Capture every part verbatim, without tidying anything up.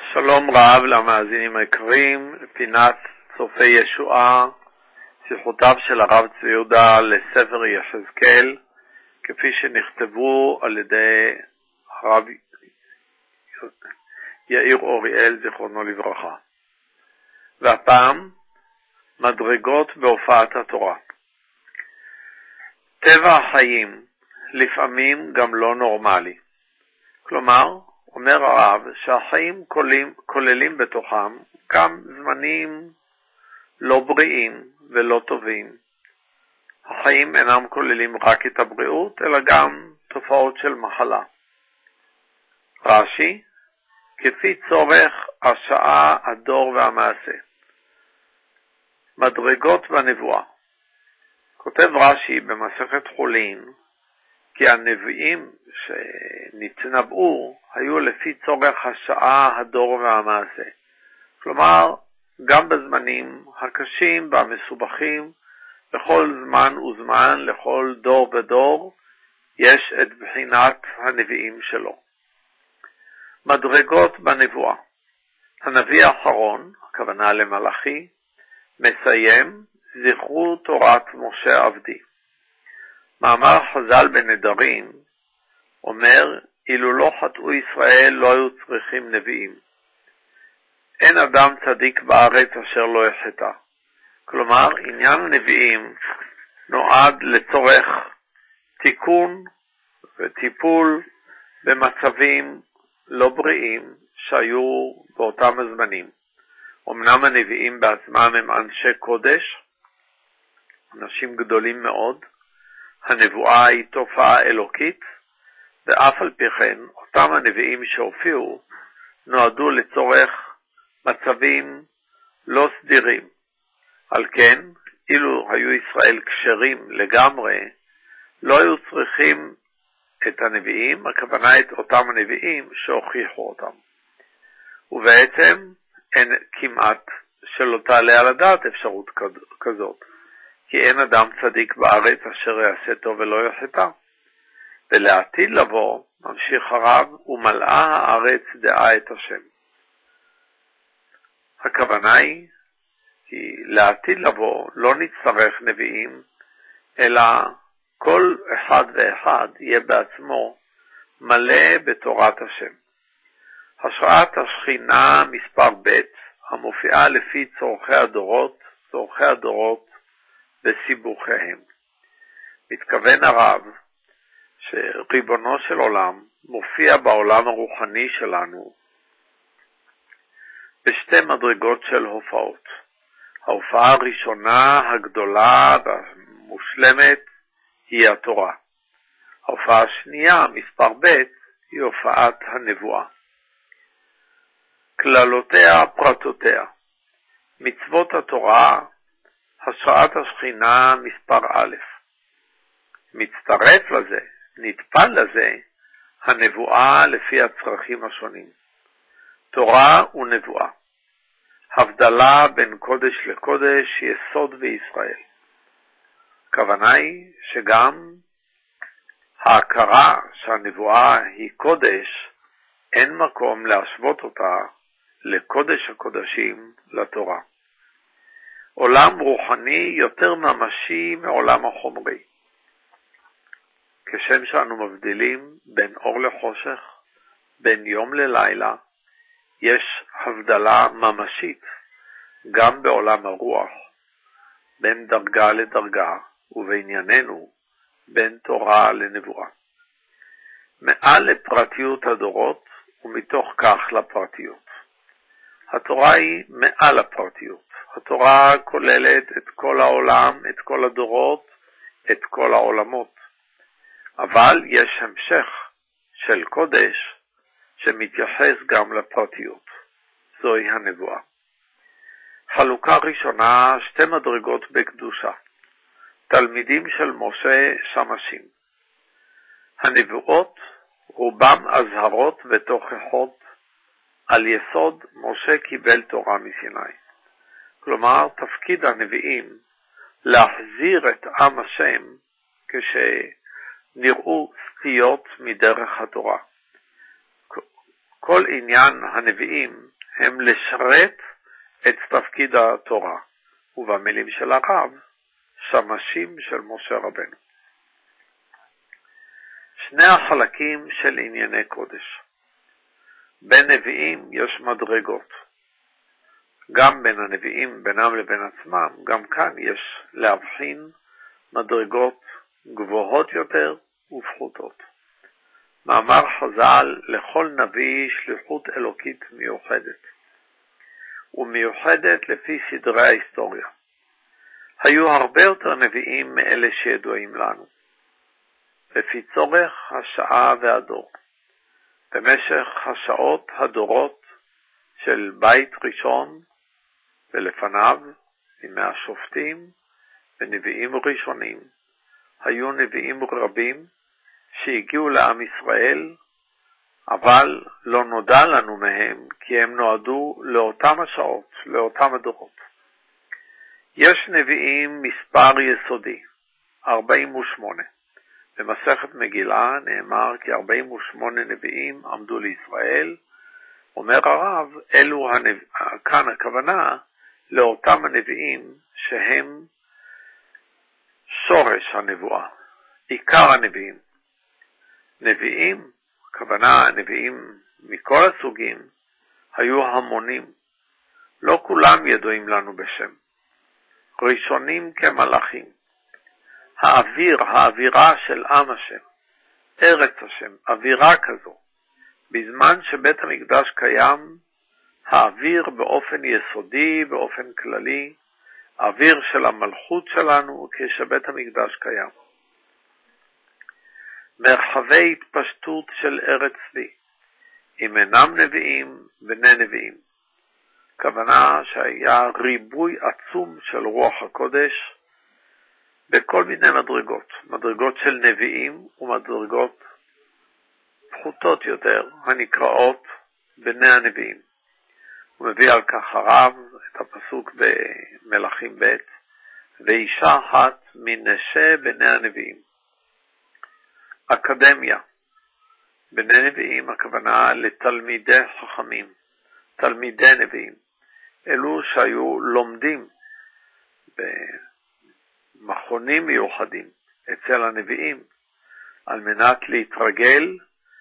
שלום רב למאזינים היקרים, פינת צופי ישועה, שיחותיו של הרב צבי יהודה לספר יחזקאל, כפי שנכתבו על ידי הרב יאיר אוריאל זיכרונו לברכה. והפעם, מדרגות בהופעת התורה. טבע החיים לפעמים גם לא נורמלי. כלומר, אומר הרב שהחיים כוללים, כוללים בתוכם גם זמנים לא בריאים ולא טובים. החיים אינם כוללים רק את הבריאות, אלא גם תופעות של מחלה. רש"י, כפי צורך השעה, הדור והמעשה. מדרגות בנבואה. כותב רש"י במסכת חולין, כי הנביאים שנתנבאו היו לפי צורך השעה, הדור והמעשה. כלומר, גם בזמנים הקשים והמסובכים, לכל זמן וזמן, לכל דור ודור, יש את בחינת הנביאים שלו. מדרגות בנבואה. הנביא האחרון, הכוונה למלאכי, מסיים, זכרו תורת משה עבדי. מאמר חז"ל בנדרים אומר, אילו לא חטאו ישראל לא היו צריכים נביאים. אין אדם צדיק בארץ אשר לא יחטא. כלומר, עניין הנביאים נועד לצורך תיקון וטיפול במצבים לא בריאים שהיו באותם הזמנים. אמנם הנביאים בעצמם הם אנשי קודש, אנשים גדולים מאוד, הנבואה היא תופעה אלוקית, ואף על פי כן, אותם הנביאים שהופיעו נועדו לצורך מצבים לא סדירים. על כן, אילו היו ישראל כשרים לגמרי, לא היו צריכים את הנביאים, הכוונה את אותם הנביאים שהוכיחו אותם. ובעצם אין כמעט שלא תעלה על הדעת אפשרות כזאת. כי אין אדם צדיק בארץ אשר יעשה טוב ולא יחטא. ולעתיד לבוא, ממשיך הרב, ומלאה הארץ דעה את השם. הכוונה היא, כי לעתיד לבוא לא נצטרך נביאים, אלא כל אחד ואחד יהיה בעצמו מלא בתורת השם. השראת השכינה מספר ב' המופיעה לפי צורכי הדורות, צורכי הדורות, בסיבוכיהם. מתכוון הרב שריבונו של עולם מופיע בעולם הרוחני שלנו בשתי מדרגות של הופעות. ההופעה הראשונה הגדולה והמושלמת היא התורה. ההופעה השנייה, מספר ב', היא הופעת הנבואה. כללותיה פרטותיה. מצוות התורה, השראת השכינה מספר א'. מצטרף לזה, נטפל לזה, הנבואה לפי הצרכים השונים. תורה ונבואה. הבדלה בין קודש לקודש, יסוד בישראל. הכוונה היא שגם ההכרה שהנבואה היא קודש, אין מקום להשוות אותה לקודש הקודשים, לתורה. עולם רוחני יותר ממשי מעולם החומרי. כשם שאנו מבדילים בין אור לחושך, בין יום ללילה, יש הבדלה ממשית גם בעולם הרוח, בין דרגה לדרגה, ובענייננו בין תורה לנבואה. מעל לפרטיות הדורות, ומתוך כך לפרטיות. התורה היא מעל הפרטיות. התורה כוללת את כל העולם, את כל הדורות, את כל העולמות. אבל יש המשך של קודש שמתייחס גם לפרטיות. זוהי הנבואה. חלוקה ראשונה, שתי מדרגות בקדושה. תלמידים של משה שמשים. הנבואות רובם אזהרות ותוכחות על יסוד משה קיבל תורה מסיני. כלומר, תפקיד הנביאים להחזיר את עם השם כשנראו סטיות מדרך התורה. כל עניין הנביאים הם לשרת את תפקיד התורה, ובמילים של הרב, שמשים של משה רבנו. שני החלקים של ענייני קודש. בין נביאים יש מדרגות. גם בין הנביאים, בינם לבין עצמם, גם כאן יש להבחין מדרגות גבוהות יותר ופחותות. מאמר חז"ל, לכל נביא שליחות אלוקית מיוחדת, ומיוחדת לפי סדרי ההיסטוריה. היו הרבה יותר נביאים מאלה שידועים לנו, לפי צורך השעה והדור. במשך השעות הדורות של בית ראשון ולפניו, ימי השופטים ונביאים ראשונים, היו נביאים רבים שהגיעו לעם ישראל, אבל לא נודע לנו מהם, כי הם נועדו לאותם השעות, לאותם הדורות. יש נביאים מספר יסודי, ארבעים ושמונה. במסכת מגילה נאמר כי ארבעים ושמונה נביאים עמדו לישראל. אומר הרב, אלו הנב... כאן הכוונה לאותם הנביאים שהם שורש הנבואה, עיקר הנביאים. נביאים, הכוונה נביאים מכל הסוגים, היו המונים. לא כולם ידועים לנו בשם. ראשונים כמלאכים. האוויר, האווירה של עם השם, ארץ השם, אווירה כזו. בזמן שבית המקדש קיים, האוויר באופן יסודי, באופן כללי, האוויר של המלכות שלנו כשבית המקדש קיים. מרחבי התפשטות של ארץ צבי, אם אינם נביאים, בני נביאים. כוונה שהיה ריבוי עצום של רוח הקודש, בכל מיני מדרגות, מדרגות של נביאים ומדרגות פחותות יותר, הנקראות בני הנביאים. הוא מביא על כך הרב את הפסוק במלכים ב', ואישה אחת מנשי בני הנביאים. אקדמיה, בני נביאים הכוונה לתלמידי חכמים, תלמידי נביאים, אלו שהיו לומדים במכונים מיוחדים אצל הנביאים, על מנת להתרגל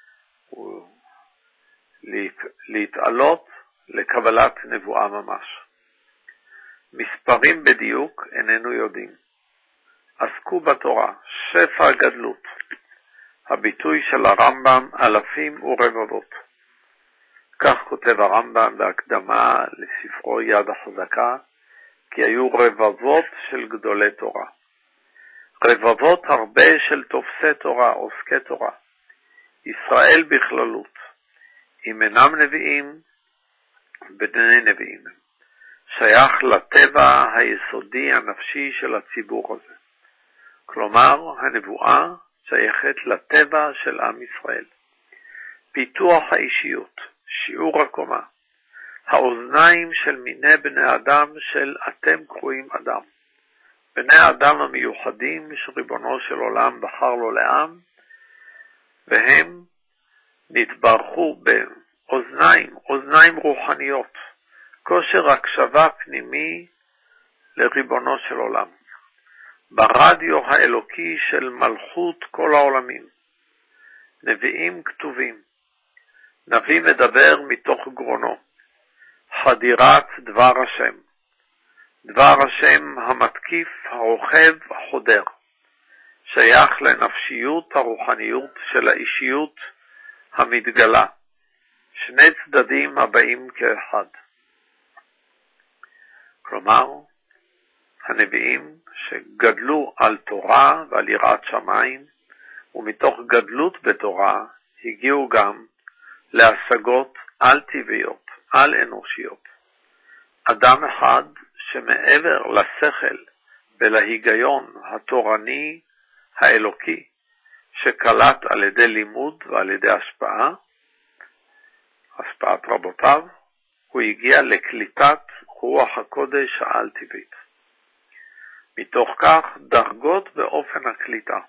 ולהתעלות לקבלת נבואה ממש. מספרים בדיוק איננו יודעים. עסקו בתורה, שפע גדלות. הביטוי של הרמב"ם אלפים ורבבות. כך כותב הרמב"ם בהקדמה לספרו יד החזקה, כי היו רבבות של גדולי תורה. רבבות הרבה של תופסי תורה, עוסקי תורה. ישראל בכללות, אם אינם נביאים, בני נביאים. שייך לטבע היסודי הנפשי של הציבור הזה. כלומר, הנבואה שייכת לטבע של עם ישראל. פיתוח האישיות, שיעור הקומה, האוזניים של מיני בני אדם של אתם קרואים אדם. בני אדם המיוחדים שריבונו של עולם בחר לו לעם, והם נתברכו באוזניים, אוזניים רוחניות, כושר הקשבה פנימי לריבונו של עולם. ברדיו האלוקי של מלכות כל העולמים. נביאים כתובים. נביא מדבר מתוך גרונו. חדירת דבר השם. דבר השם המתקיף, הרוכב, החודר. שייך לנפשיות הרוחניות של האישיות המתגלה. שני צדדים הבאים כאחד. כלומר, הנביאים שגדלו על תורה ועל יראת שמיים, ומתוך גדלות בתורה הגיעו גם להשגות על טבעיות, על אנושיות. אדם אחד שמעבר לשכל ולהיגיון התורני האלוקי, שקלט על ידי לימוד ועל ידי השפעה, השפעת רבותיו, הוא הגיע לקליטת רוח הקודש העל טבעית. מתוך כך דרגות באופן הקליטה,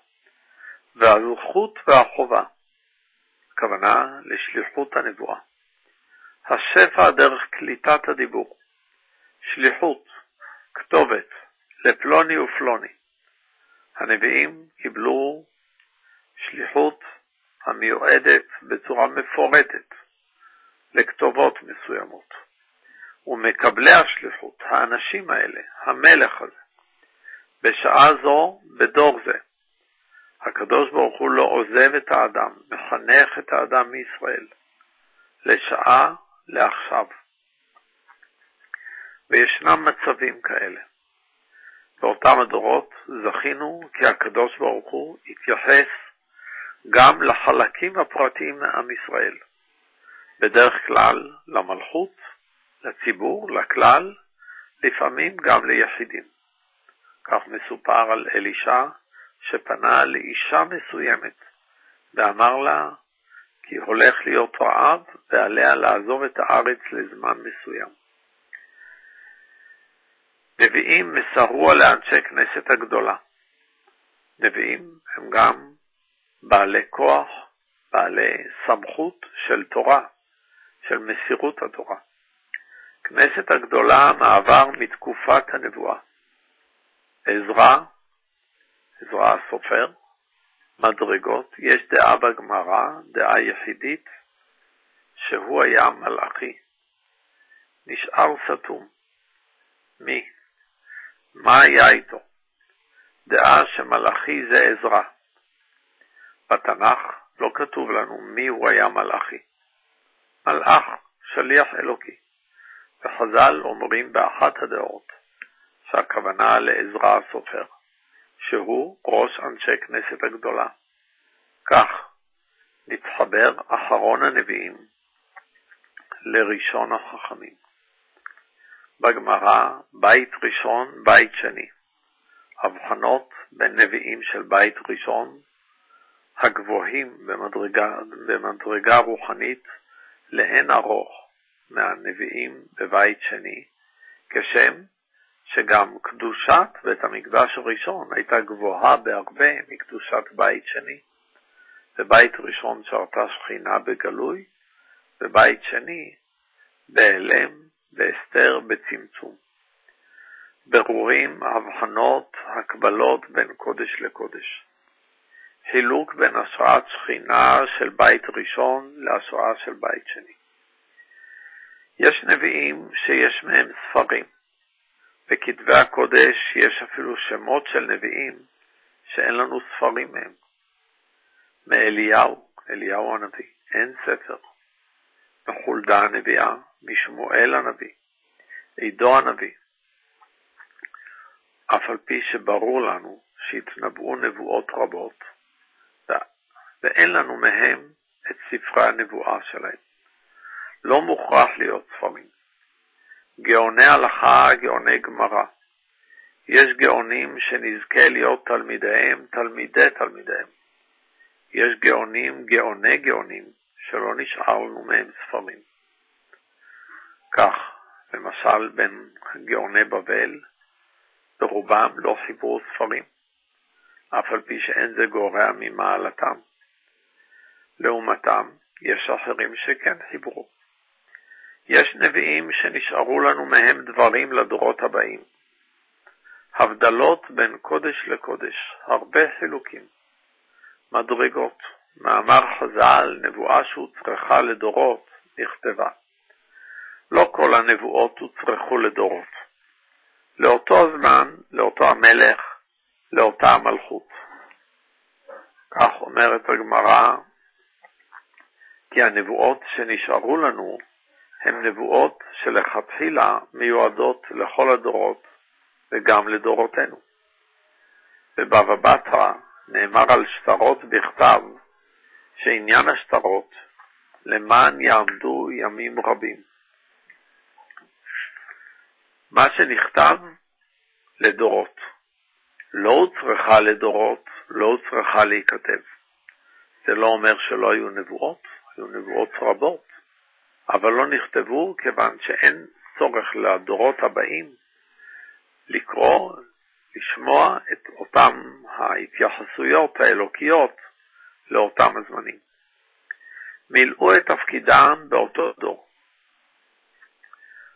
והזכות והחובה, הכוונה לשליחות הנבואה. השפע דרך קליטת הדיבור, שליחות, כתובת, לפלוני ופלוני. הנביאים קיבלו שליחות המיועדת בצורה מפורטת לכתובות מסוימות. ומקבלי השליחות, האנשים האלה, המלך הזה, בשעה זו, בדור זה, הקדוש ברוך הוא לא עוזב את האדם, מחנך את האדם מישראל, לשעה, לעכשיו. וישנם מצבים כאלה. באותם הדורות זכינו כי הקדוש ברוך הוא התייחס גם לחלקים הפרטיים מעם ישראל, בדרך כלל למלכות, לציבור, לכלל, לפעמים גם ליחידים. כך מסופר על אלישע שפנה לאישה מסוימת ואמר לה כי הולך להיות רעב ועליה לעזוב את הארץ לזמן מסוים. נביאים מסרו לאנשי כנסת הגדולה. נביאים הם גם בעלי כוח, בעלי סמכות של תורה, של מסירות התורה. כנסת הגדולה מעבר מתקופת הנבואה. עזרא, עזרא הסופר, מדרגות, יש דעה בגמרא, דעה יחידית, שהוא היה מלאכי. נשאר סתום. מי? מה היה איתו? דעה שמלאכי זה עזרא. בתנ"ך לא כתוב לנו מי הוא היה מלאכי. מלאך, שליח אלוקי. וחז"ל אומרים באחת הדעות שהכוונה לעזרא הסופר, שהוא ראש אנשי כנסת הגדולה. כך נתחבר אחרון הנביאים לראשון החכמים. בגמרא, בית ראשון, בית שני. הבחנות בין נביאים של בית ראשון, הגבוהים במדרגה, במדרגה רוחנית, לאין ארוך מהנביאים בבית שני, כשם שגם קדושת בית המקדש הראשון הייתה גבוהה בהרבה מקדושת בית שני. בבית ראשון שרתה שכינה בגלוי, בבית שני בהלם, בהסתר, בצמצום. ברורים, הבחנות, הקבלות בין קודש לקודש. חילוק בין השראת שכינה של בית ראשון להשראה של בית שני. יש נביאים שיש מהם ספרים. בכתבי הקודש יש אפילו שמות של נביאים שאין לנו ספרים מהם. מאליהו, אליהו הנביא, אין ספר. מחולדה הנביאה, משמואל הנביא, עידו הנביא. אף על פי שברור לנו שהתנבאו נבואות רבות, ואין לנו מהם את ספרי הנבואה שלהם. לא מוכרח להיות ספרים. גאוני הלכה, גאוני גמרא. יש גאונים שנזכה להיות תלמידיהם, תלמידי תלמידיהם. יש גאונים, גאוני גאונים, שלא נשאר לנו מהם ספרים. כך, למשל, בין גאוני בבל, ברובם לא חיברו ספרים, אף על פי שאין זה גורע ממעלתם. לעומתם, יש אחרים שכן חיברו. יש נביאים שנשארו לנו מהם דברים לדורות הבאים. הבדלות בין קודש לקודש, הרבה חילוקים. מדרגות, מאמר חז"ל, נבואה שהוצרכה לדורות, נכתבה. לא כל הנבואות הוצרכו לדורות. לאותו זמן, לאותו המלך, לאותה המלכות. כך אומרת הגמרא, כי הנבואות שנשארו לנו הן נבואות שלכתחילה מיועדות לכל הדורות וגם לדורותינו. בבבא בתרא נאמר על שטרות בכתב שעניין השטרות למען יעמדו ימים רבים. מה שנכתב לדורות, לא הוצרכה לדורות, לא הוצרכה להיכתב. זה לא אומר שלא היו נבואות, היו נבואות רבות, אבל לא נכתבו כיוון שאין צורך לדורות הבאים לקרוא, לשמוע את אותם ההתייחסויות האלוקיות לאותם הזמנים. מילאו את תפקידם באותו דור,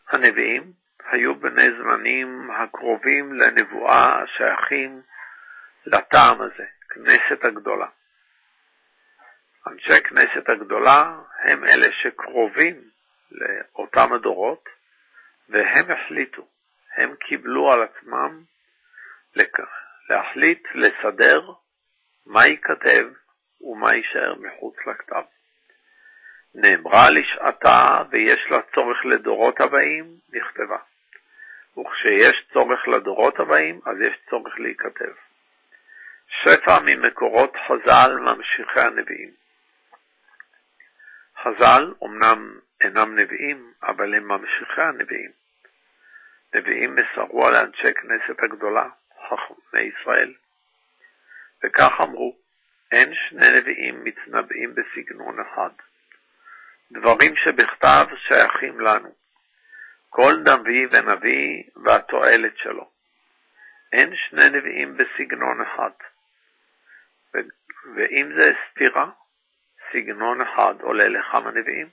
הנביאים היו בני זמנים הקרובים לנבואה השייכים לטעם הזה, כנסת הגדולה. אנשי כנסת הגדולה הם אלה שקרובים לאותם הדורות, והם החליטו, הם קיבלו על עצמם להחליט, לסדר מה ייכתב ומה יישאר מחוץ לכתב. נאמרה לשעתה ויש לה צורך לדורות הבאים, נכתבה. וכשיש צורך לדורות הבאים, אז יש צורך להיכתב. שפע ממקורות חז"ל ממשיכי הנביאים. חז"ל אמנם אינם נביאים, אבל הם ממשיכי הנביאים. נביאים מסרו על אנשי כנסת הגדולה, חכמי ישראל, וכך אמרו, אין שני נביאים מתנבאים בסגנון אחד. דברים שבכתב שייכים לנו. כל נביא ונביא והתועלת שלו. אין שני נביאים בסגנון אחד. ו- ואם זה סתירה, סגנון אחד עולה לכמה נביאים.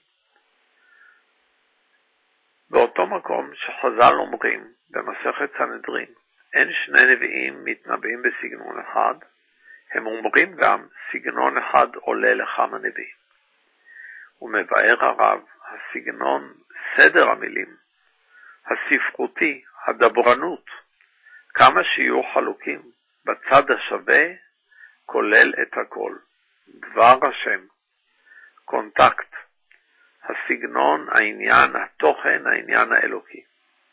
באותו מקום שחז"ל אומרים במסכת סנהדרין, אין שני נביאים מתנבאים בסגנון אחד, הם אומרים גם סגנון אחד עולה לכמה נביאים. ומבאר הרב, הסגנון, סדר המילים, הספרותי, הדברנות, כמה שיהיו חלוקים בצד השווה, כולל את הכל. דבר השם, קונטקט, הסגנון, העניין, התוכן, העניין האלוקי.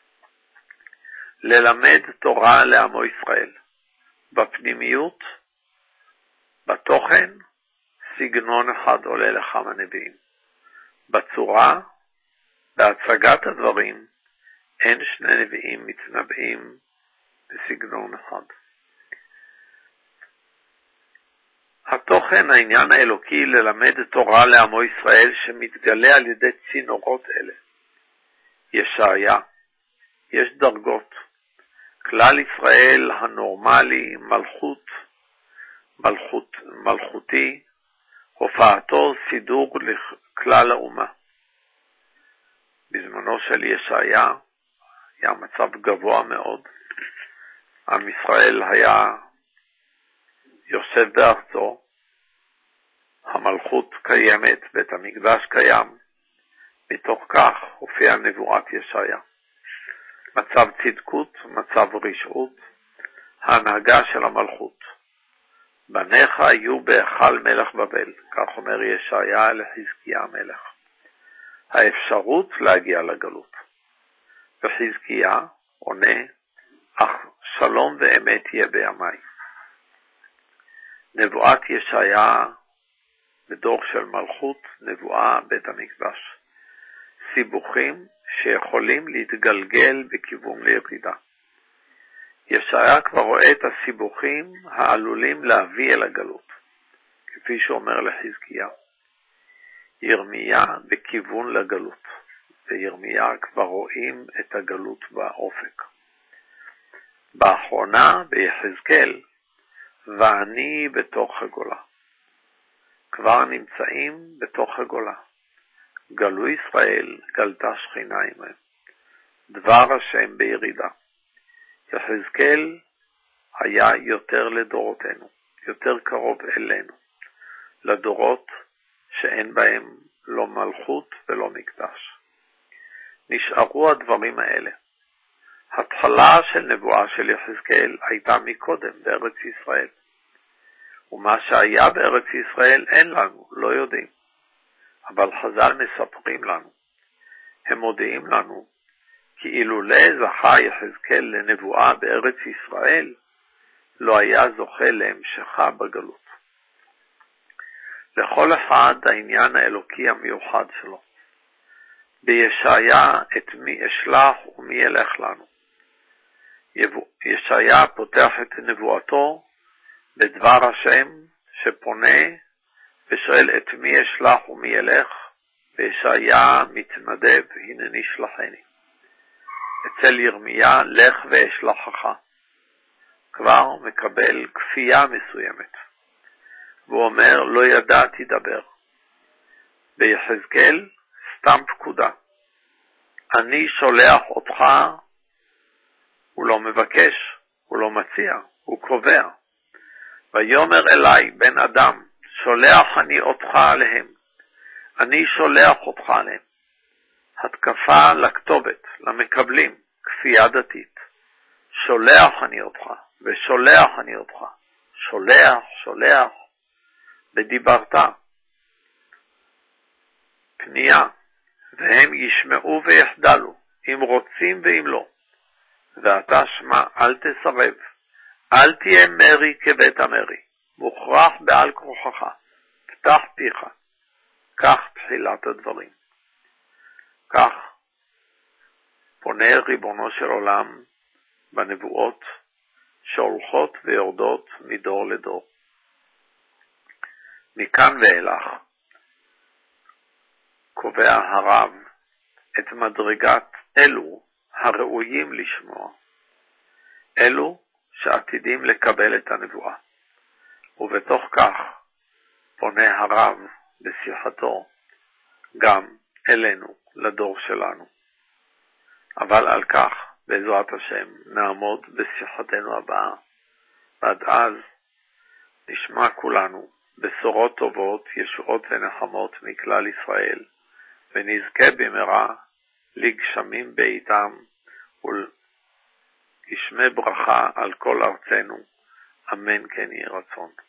ללמד תורה לעמו ישראל. בפנימיות, בתוכן, סגנון אחד עולה לכמה נביאים. בצורה, בהצגת הדברים, אין שני נביאים מתנבאים בסגנון אחד. התוכן, העניין האלוקי, ללמד תורה לעמו ישראל שמתגלה על ידי צינורות אלה. ישעיה, יש דרגות. כלל ישראל הנורמלי, מלכות, מלכות, מלכותי, הופעתו סידור לכלל האומה. בזמנו של ישעיה היה מצב גבוה מאוד. עם ישראל היה יושב בארצו, המלכות קיימת, בית המקדש קיים, מתוך כך הופיעה נבואת ישעיה. מצב צדקות, מצב רשעות, ההנהגה של המלכות. בניך יהיו בהיכל מלך בבל, כך אומר ישעיה לחזקיה המלך. האפשרות להגיע לגלות. וחזקיה עונה, אך שלום ואמת תהיה בימי. נבואת ישעיה בדור של מלכות, נבואה בית המקדש. סיבוכים שיכולים להתגלגל בכיוון לירידה. ישעיה כבר רואה את הסיבוכים העלולים להביא אל הגלות, כפי שאומר לחזקיה. ירמיה בכיוון לגלות, וירמיה כבר רואים את הגלות באופק. באחרונה ביחזקאל, ואני בתוך הגולה. כבר נמצאים בתוך הגולה. גלו ישראל, גלתה שכינה עמהם. דבר השם בירידה. יחזקאל היה יותר לדורותינו, יותר קרוב אלינו, לדורות שאין בהם לא מלכות ולא מקדש. נשארו הדברים האלה. התחלה של נבואה של יחזקאל הייתה מקודם בארץ ישראל. ומה שהיה בארץ ישראל אין לנו, לא יודעים. אבל חז"ל מספרים לנו. הם מודיעים לנו, כי אילולא זכה יחזקאל לנבואה בארץ ישראל, לא היה זוכה להמשכה בגלות. לכל אחד העניין האלוקי המיוחד שלו. בישעיה את מי אשלח ומי ילך לנו. ישעיה פותח את נבואתו בדבר השם שפונה ושואל את מי אשלח ומי ילך, וישעיה מתנדב, הנה נשלחני. אצל ירמיה, לך ואשלחך. כבר מקבל כפייה מסוימת. והוא אומר, לא ידעתי דבר. ביחזקאל, סתם פקודה. אני שולח אותך, הוא לא מבקש, הוא לא מציע, הוא קובע. ויאמר אליי בן אדם, שולח אני אותך עליהם, אני שולח אותך עליהם. התקפה לכתובת, למקבלים, כפייה דתית. שולח אני אותך, ושולח אני אותך. שולח, שולח, בדיברת. פנייה, והם ישמעו ויחדלו, אם רוצים ואם לא. ואתה שמע, אל תסרב, אל תהיה מרי כבית המרי, מוכרח בעל כוחך, פתח פיך. כך תחילת הדברים. כך פונה ריבונו של עולם בנבואות שהולכות ויורדות מדור לדור. מכאן ואילך קובע הרב את מדרגת אלו הראויים לשמוע, אלו שעתידים לקבל את הנבואה, ובתוך כך פונה הרב בשיחתו גם אלינו, לדור שלנו. אבל על כך, בעזרת השם, נעמוד בשיחתנו הבאה, ועד אז נשמע כולנו בשורות טובות, ישועות ונחמות מכלל ישראל, ונזכה במהרה לגשמים בעיתם ולגשמי ברכה על כל ארצנו. אמן כן יהי רצון.